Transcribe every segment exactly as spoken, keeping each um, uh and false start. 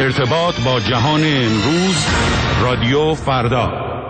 ارتباط با جهان امروز، رادیو فردا.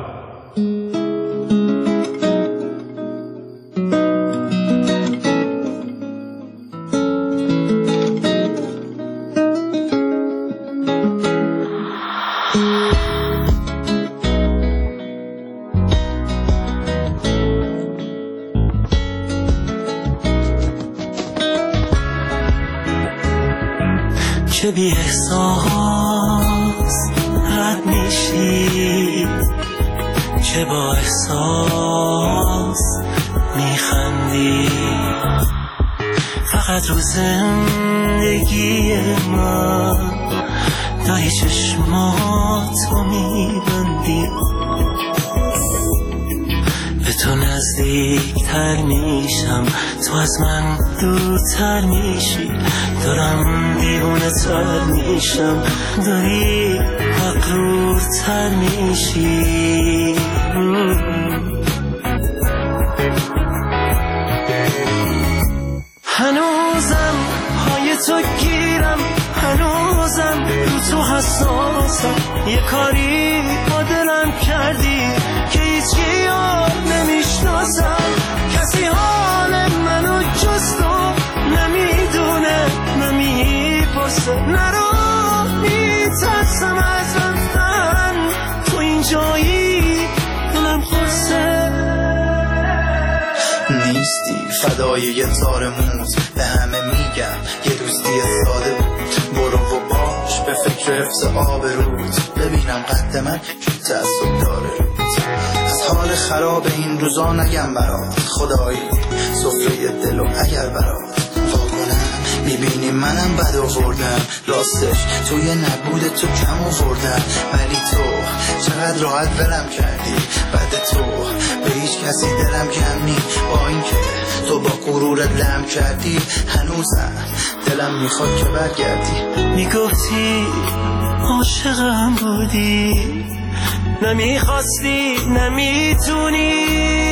چه بی احساس رد میشی، چه با احساس میخندی، فقط رو زندگی من دایی چشماتو میبندی. به تو نزدیکتر میشم، تو از من دورتر میشی، دارم دیوانه تر میشم، داری مغرورتر میشی. هنوزم پای تو گیرم، هنوزم رو تو حساسم، یه کاری با دلم کردی که هیچکی یاد نمیشناسم. کسی حال منو جز تو نمیدونه، نمیپرسه، نرو میترسم از رفتن، تو اینجایی دلم خورسه. نیستی فدای یه تار موز، به همه میگم یه دوستی ساده بود، برو و باش به فکر حفظ آب رود، ببینم قد من که تعصب داره رود. از حال خراب این روزا نگم برات، خدایی سفره دلو اگر برات واکنم، میبینی منم بد آوردم، راستش توی نبود تو کم آوردم، ولی تو چقدر راحت ولم کردی، بعد تو به هیچ کسی دلم کم نی، با اینکه تو با غرورت لم کردی، هنوزم دلم میخواد که برگردی. میگفتی عاشقم بودی، نمیخواستی نمیتونی،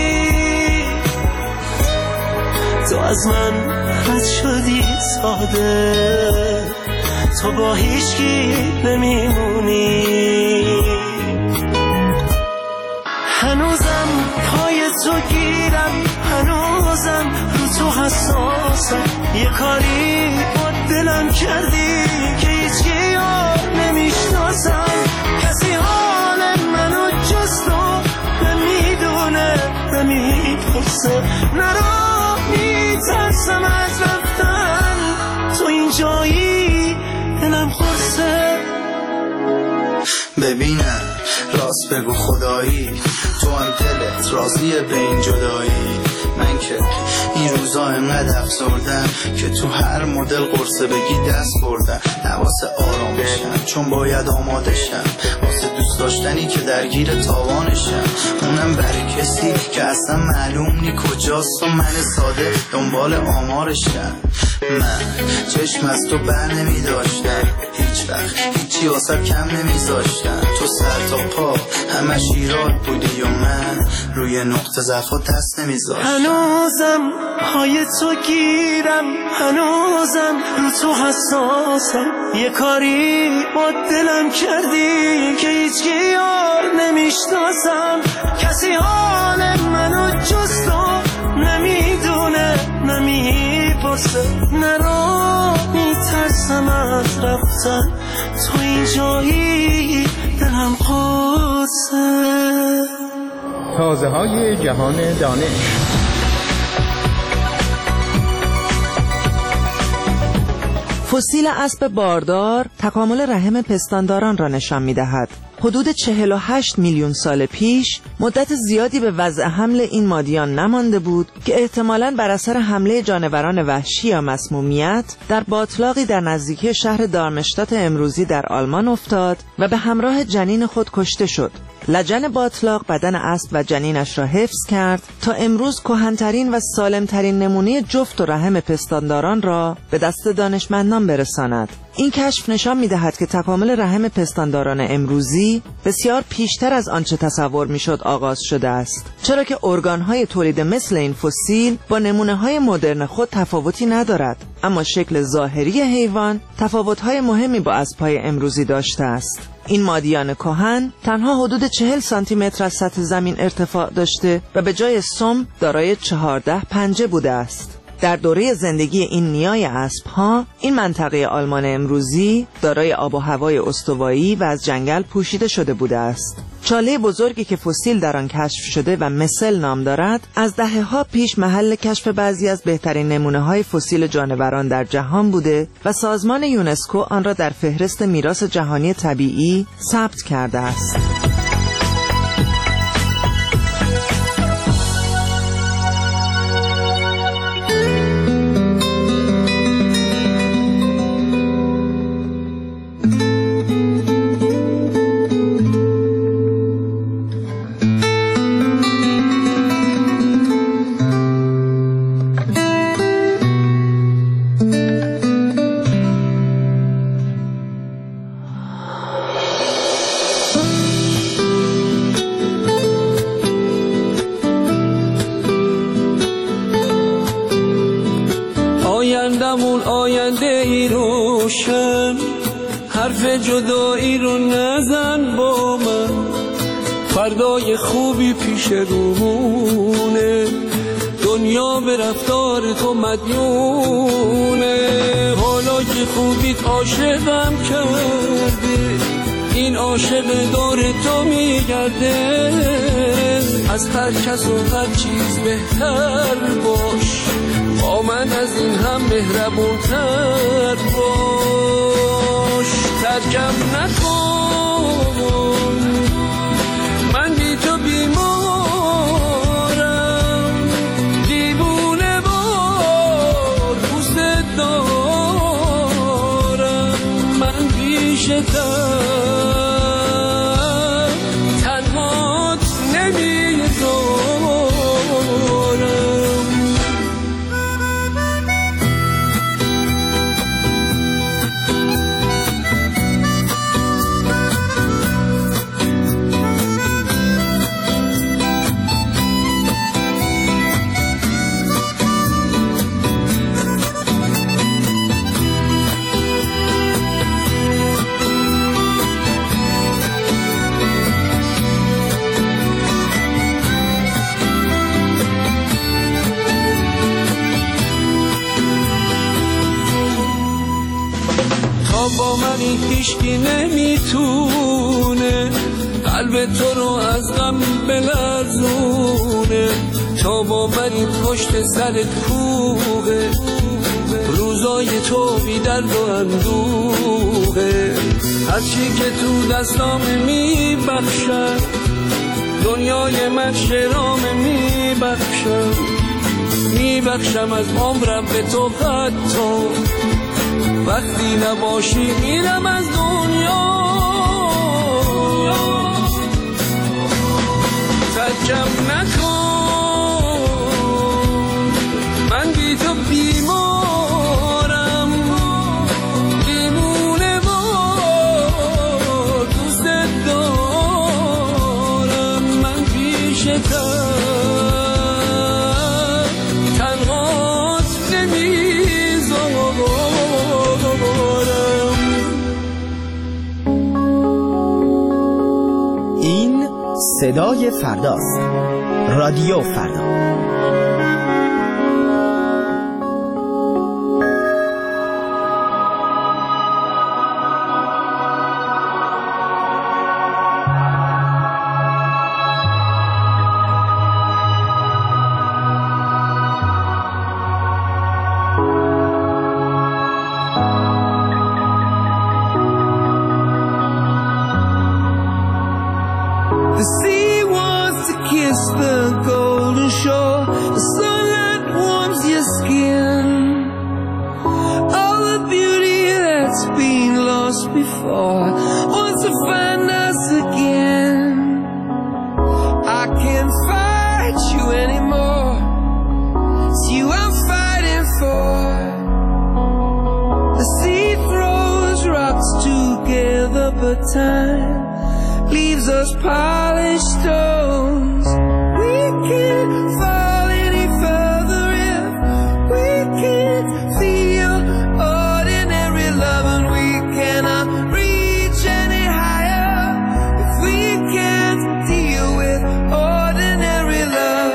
تو از من رد شدی ساده، تو با هیچکی نمیمونی. هنوزم پای تو گیرم، هنوزم رو تو حساسم، یه کاری با دلم کردی که هیچکی یاد نمیشناسم. کسی حال منو جز تو نمیدونه، نمیپرسه، نرو میترسم از رفتن، تو اینجایی دلم خورسه. ببینم راست بگو خدایی، تو هم دلت راضیه به این جدایی؟ من که این روزا انقدر افسردم که تو هر مدل قرصه بگی دست بردم، نواسه آرام بشم چون باید آماده شم، واسه دوست داشتنی که درگیر تاوانشم، اونم برای کسی که اصلا معلوم نی کجاست و من ساده دنبال آمارشم. من چشم از تو بر نمی داشتم، هیچ وقت هیچی واسه کم نمی زاشتم، تو سر تا پا همش ایراد بودی و من روی نقطه ضعف و دست نمی زاشتم. هنوزم پای تو گیرم، هنوزم رو تو حساسم، یه کاری با دلم کردی که هیچکی یار نمیشناسم. کسی حال منو جز تو نمیدونه، نمیپرسه، نرو میترسم از رفتن، تو اینجایی دلم قرصه. تازه های جهان دانش. فسیل اسب باردار تکامل رحم پستانداران را نشان می‌دهد. حدود چهل و هشت میلیون سال پیش مدت زیادی به وضع حمل این مادیان نمانده بود که احتمالاً بر اثر حمله جانوران وحشی یا مسمومیت در باتلاقی در نزدیکی شهر دارمشتات امروزی در آلمان افتاد و به همراه جنین خود کشته شد. لجن باتلاق بدن اسب و جنینش را حفظ کرد تا امروز کهن‌ترین و سالم‌ترین نمونه جفت و رحم پستانداران را به دست دانشمندان برساند. این کشف نشان می‌دهد که تکامل رحم پستانداران امروزی بسیار پیشتر از آنچه تصور می‌شد آغاز شده است، چرا که ارگان‌های تولید مثل این فسیل با نمونه‌های مدرن خود تفاوتی ندارد، اما شکل ظاهری حیوان تفاوت‌های مهمی با اسب‌های امروزی داشته است. این مادیان کهن تنها حدود چهل سانتی متر از سطح زمین ارتفاع داشته و به جای سم دارای چهارده پنجه بوده است. در دوره زندگی این نیای اسب‌ها، این منطقه آلمان امروزی دارای آب و هوای استوایی و از جنگل پوشیده شده بوده است. چاله بزرگی که فسیل در آن کشف شده و مثل نام دارد، از دهه‌ها پیش محل کشف بعضی از بهترین نمونه‌های فسیل جانوران در جهان بوده و سازمان یونسکو آن را در فهرست میراث جهانی طبیعی ثبت کرده است. آیندمون آینده ای روشن، حرف جدایی رو نزن با من، فردای خوبی پیش رومونه، دنیا به رفتار تو مدیونه. حالا که خوبیت عاشقم کرده، این عاشق دور تو میگرده، از هر کس و هر چیز بهتر باش، با من از این هم مهربونتر باش. ترکم نکن، من بی تو بیمارم، دیوونه وار دوست دارم، من بیشتر تنهات نمیذارم. با من هیچکی نمیتونه قلب تو رو از غم بلرزونه، تا با من پشت سرت کوه، روزای تو بی درد و اندوه. هرچی که تو دستام میبخشم، دنیای من شرام میبخشم، میبخشم از عمرم به تو، حتی وقتی نباشی میرم از دنیا. ترکم نکن، من بی تو بیمارم، دیوونه وار دوست دارم، من بیشتر تنهات نمیذارم. این صدای فرداست، رادیو فردا. The sea wants to kiss the golden shore, the sunlight warms your skin, all the beauty that's been lost before wants to find us again. I can't fight you anymore, it's you I'm fighting for. The sea throws but time leaves us polished stones. We can't fall any further if we can't feel ordinary love, and we cannot reach any higher if we can't deal with ordinary love.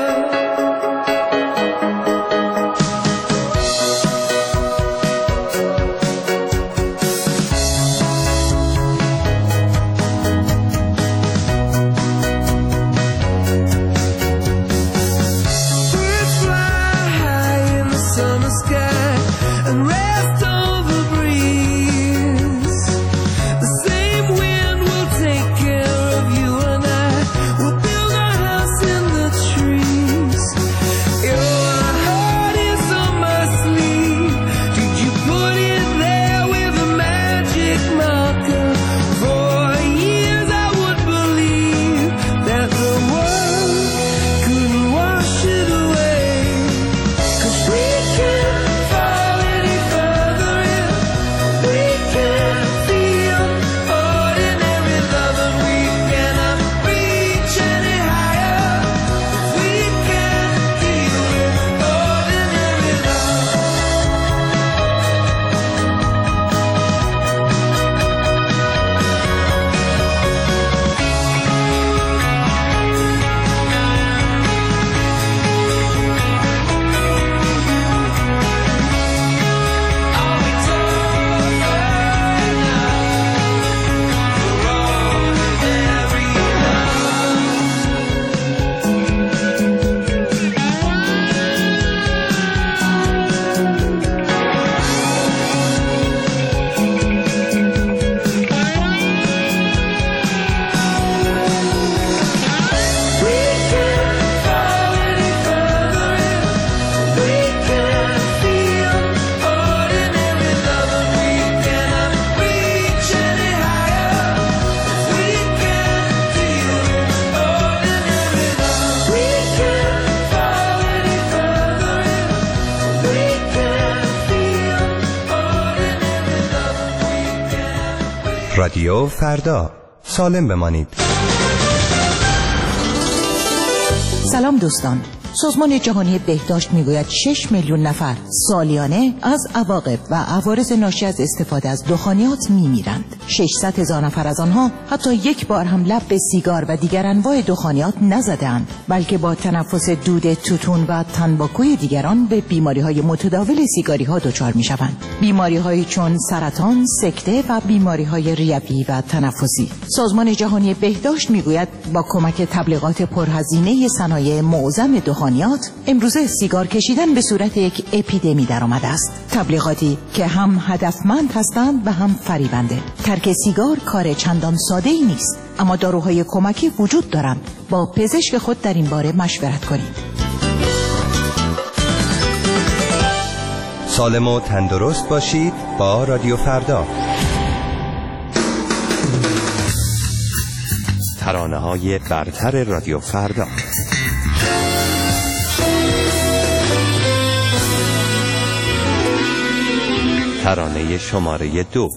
رادیو فردا، سالم بمانید. سلام دوستان. سازمان جهانی بهداشت میگوید شش میلیون نفر سالیانه از عواقب و عوارض ناشی از استفاده از دخانیات میمیرند. ششصد هزار نفر از آنها حتی یک بار هم لب به سیگار و دیگر انواع دخانیات نزدند، بلکه با تنفس دود توتون و تنباکوی دیگران به بیماری‌های متداول سیگاری‌ها دچار می‌شوند. بیماری‌هایی چون سرطان، سکته و بیماری‌های ریوی و تنفسی. سازمان جهانی بهداشت میگوید با کمک تبلیغات پرهزینه صنایع معظم دخانیات امروزه سیگار کشیدن به صورت یک اپیدمی در آمده است. تبلیغاتی که هم هدفمند هستند و هم فریبنده. ترک سیگار کار چندان ساده ای نیست، اما داروهای کمکی وجود دارند. با پزشک خود در این باره مشورت کنید. سالم و تندرست باشید با رادیو فردا. ترانه‌های برتر رادیو فردا. ترانه شماره دو.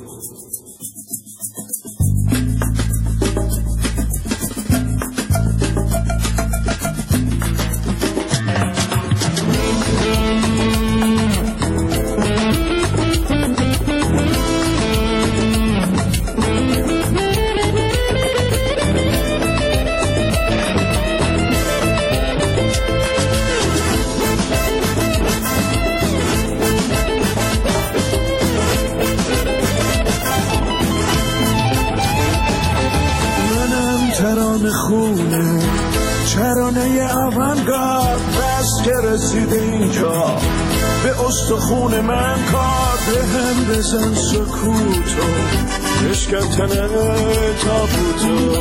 خونه چرانه اونگارد بس که رسیده اینجا به استخون من کار به هم بزن سکوتو بشکن تابوتو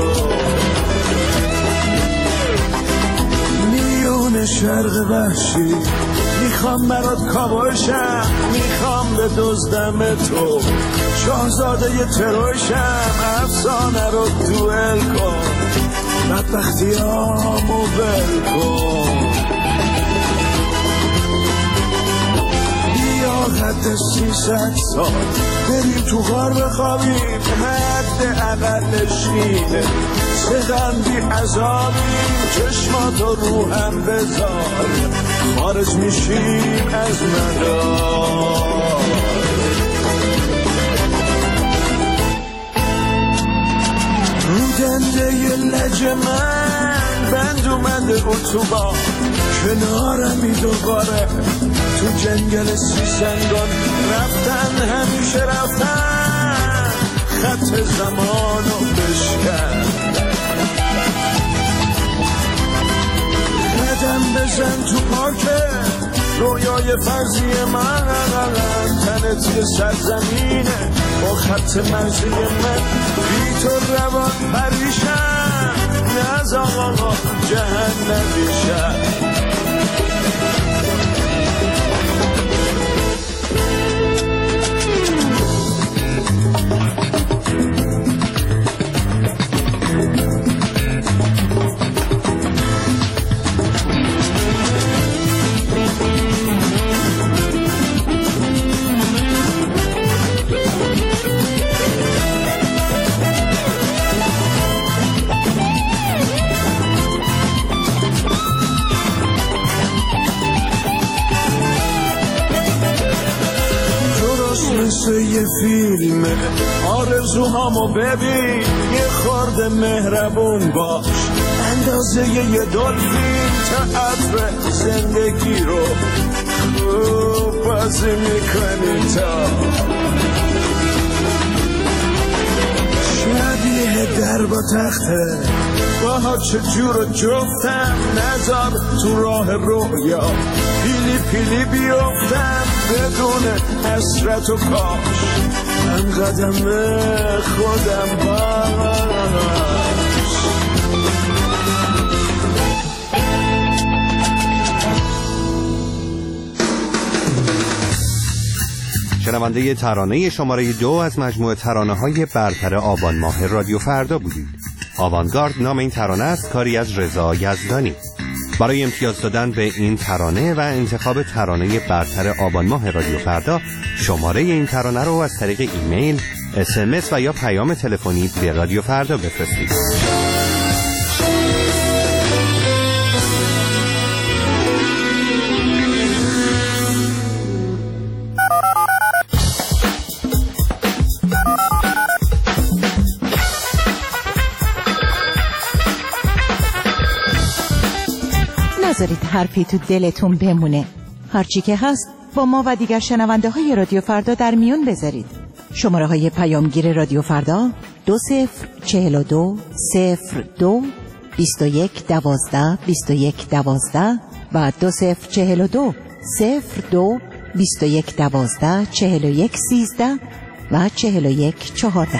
میون شرق وحشی میخوام برات کابوشم میخوام به دزدم تو شاهزاده ی تروشم افسانه رو دوئل کن بدبختیامو ول کن بیا حد سیصد سال بریم تو غار بخوابیم، حد اقلش اینه سغندی عذابیم، چشماتو رو هم بذار خارج میشیم از مدار. رو دنده ی لج من بند اومده اتوبان، کنارمی دوباره تو جنگل سیسنگان، رفتن همیشه رفتن خط زمانو بشکن. قدم بزن تو پاکه رویای فرضی من، تنت یه سرزمینه با خط مرزی من، بی تو روان پریشم نز آقا جهنمی شد. مثل یه فیلمه آرزوهامو ببین، یه خورده مهربون باش اندازه یه دلفین، تئاتر زندگی رو خوب بازی میکنی تا شبیه در با تخته باها چجور جفتم، نذار تو راه رویا پیلی پیلی بیفتم بدون حسرت و کاش من قدم خودم باش. شنونده ترانه شماره دو از مجموعه ترانه‌های برتر آبان ماه رادیو فردا بودید. آوانگارد نام این ترانه است، کاری از رضا یزدانی. برای امتیاز دادن به این ترانه و انتخاب ترانه برتر آبان ماه رادیو فردا، شماره این ترانه رو از طریق ایمیل، اس ام اس و یا پیام تلفنی به رادیو فردا بفرستید. نذارید حرفی تو دلتون بمونه. هرچی که هست با ما و دیگر شنونده های رادیو فردا در میون بذارید. شماره های پیامگیر رادیو فردا دو صفر چهل و دو صفر دو بیست و یک دوازده بیست و یک دوازده و دو صفر چهل و دو صفر دو بیست و یک دوازده چهل و یک سیزده و چهل و یک چهارده.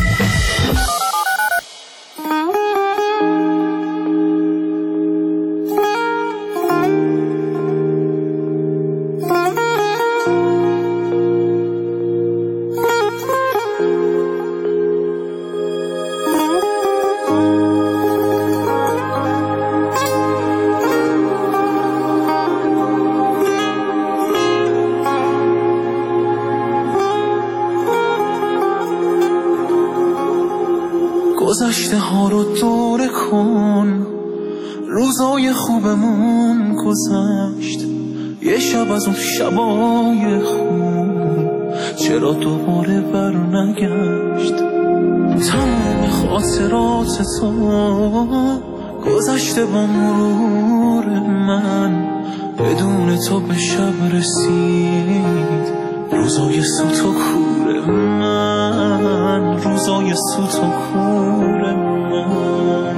گذشته ها رو دوره کن، روزای خوبمون گذشت، یه شب از اون شبای خوب چرا دوباره بر نگشت. تمام خاطرات تو گذشته با مرور من، بدون تو به شب رسید روزای سوت و کور من، روزای سوت و کور من.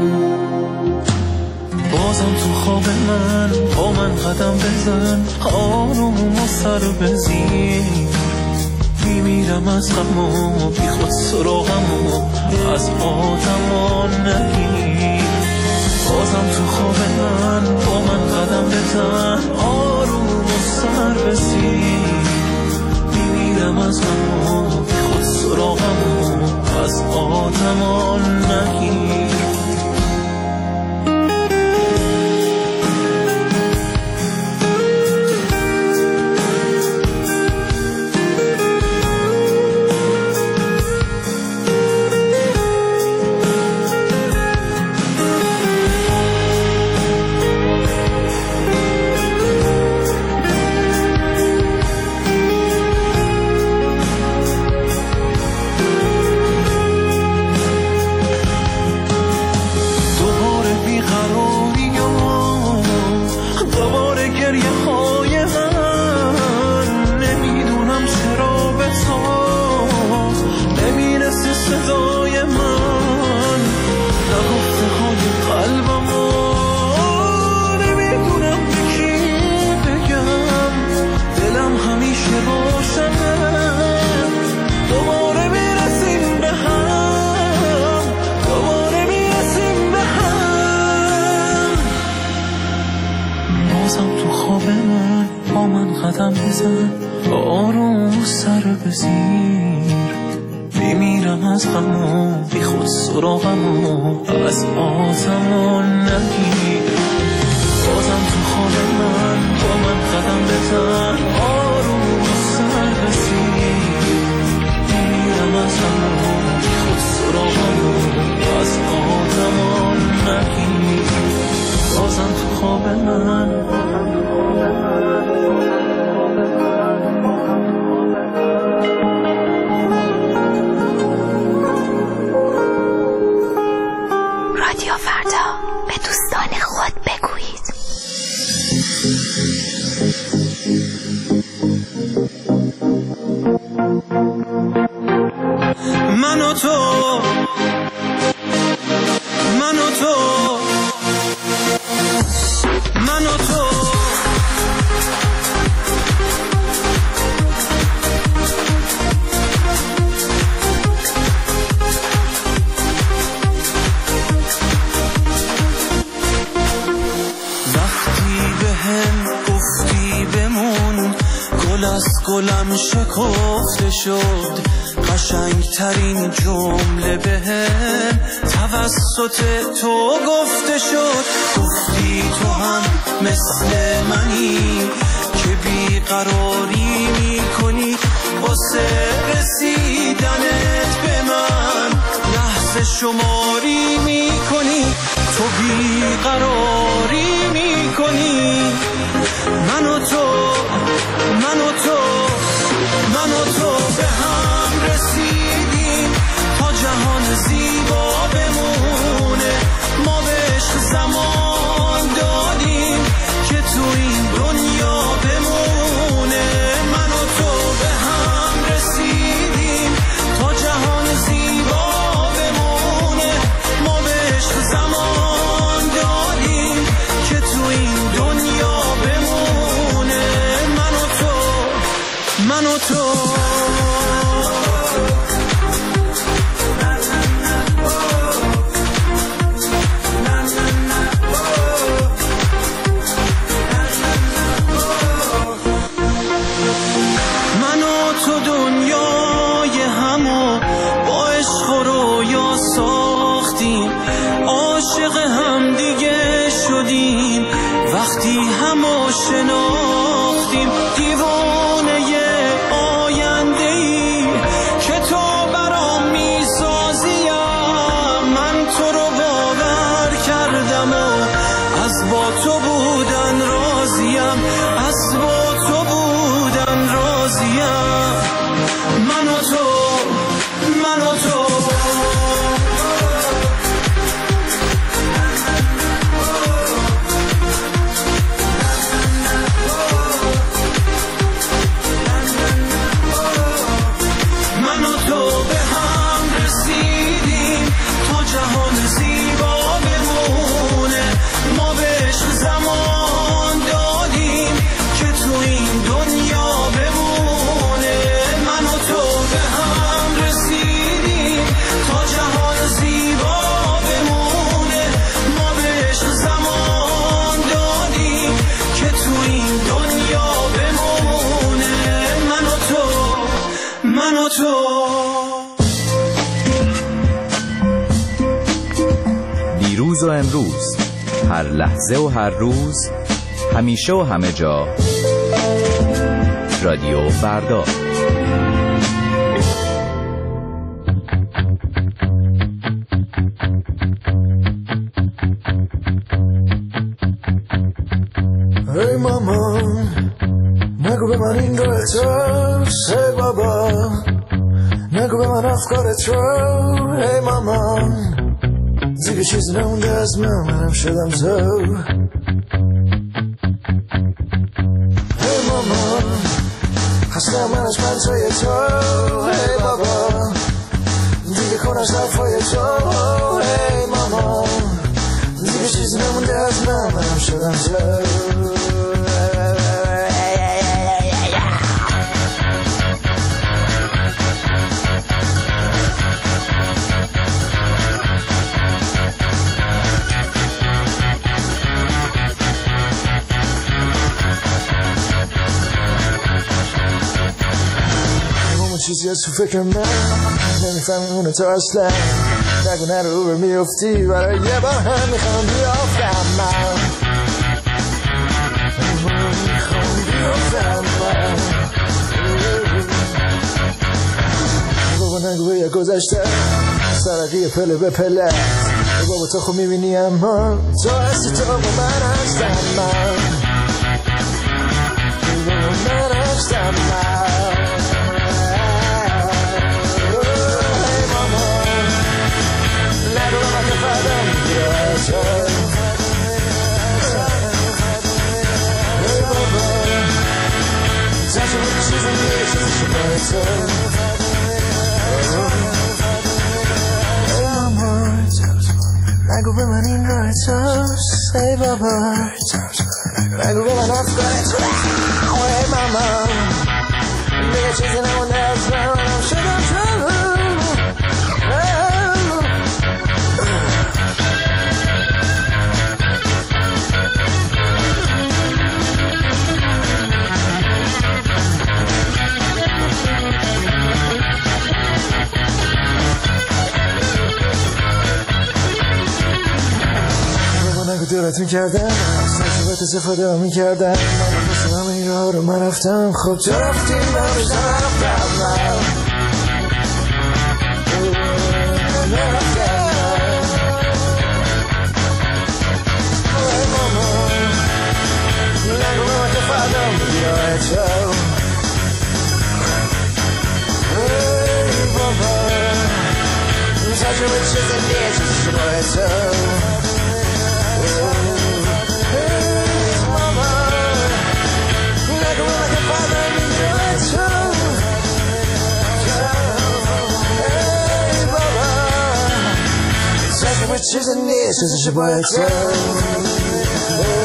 بازم تو خواب من با من قدم بزن، آروم و سر بزیر، میمیرم از غم و بی خود سراغم و از آدم نگیر. بازم تو خواب من با من قدم بزن، آروم و سر بزیر، میمیرم از غم و بی خود سراغم و از آدم نگیر. با من قدم بزن، آروم سر بزیر، میمیرم از غمو، بی خود سراغمو از آتمون نگیر. بازم تو خواب من با من قدم بزن، آروم سر بزیر، میمیرم از غمو، بی خود سراغمو از آتمون نگیر. بازم تو خواب من رادیو فردا، به دوستان خود بگویید. من و تو، من و تو، من و تو، از گلم شکفته شد، قشنگ ترین جمله بهم توسط تو گفته شد. گفتی تو هم مثل منی که بیقراری میکنی واسه رسیدنت به من، لحظه شماری میکنی، تو بیقراری میکنی. من و تو، من و تو، من و تو به هم رسیدیم تا جهان زیبا بمونه. ما به عشق زمان دادیم که تو این دنیا بمونه. من و تو به هم رسیدیم تا جهان زیبا بمونه. ما به عشق زمان دادیم که تو این دنیا بمونه. من و تو، من و تو، من و تو دنیای همو با عشق و رویا ساختیم، عاشق هم دیگه شدیم وقتی همو شناختیم. دیوانه آینده ای که تو برام میسازیم، من تو رو باور کردم و از با تو بودن راضیم، از با تو بودن راضیم. من و تو، من و تو، من و تو به هم رسیدیم تا جهان زیبا بمونه. ما به عشق زمان دادیم که تو این دنیا بمونه. من و تو به هم رسیدیم تا جهان زیبا بمونه. ما به عشق زمان دادیم که تو این دنیا بمونه. من و تو، من و تو. دیروز و امروز، هر لحظه و هر روز، همیشه و همه جا، رادیو فردا. ای مامان نگو به من این رو اتروس، ای بابا نگو به من افکارت رو. ای مامان دیگه چیزی نمونده از من، منم شدم تو. ای مامان هستم من از پنجای تو. ای بابا دیگه کن از حرفای تو. ای مامان دیگه چیزی نمونده از من، منم شدم تو. میاد تو فکر من نمیفهمی اونو تو اصلا نگو نرو به میفتی برای یه بار هم میخوام بیافتم من میخوام بیافتم من بابا نگو به یه گذشته سرقی پله به پله بابا تو خوب میبینی اما تو هستی تو با من هستم من بابا من هستم من ای ماما نگو به من که فردم میگیره ای بابا زنشو بود چیزی نیست چیزی باید تو نگو به من این رای توست ای بابا نگو به من افکار تو ای ماما دیگه چیزی نمونده از من شدم تو نگو دورت میکردم سرشبت استفاده ها میکردم من بسیم همه این راه رو من رفتم خب تو رفتی من بشتم رفتم من نرفتم ای ماما نگو به من که فردم بگیره تو ای بابا تجربه چیزی نیست چیزی باید تو چیزی نیست چیزی باید تو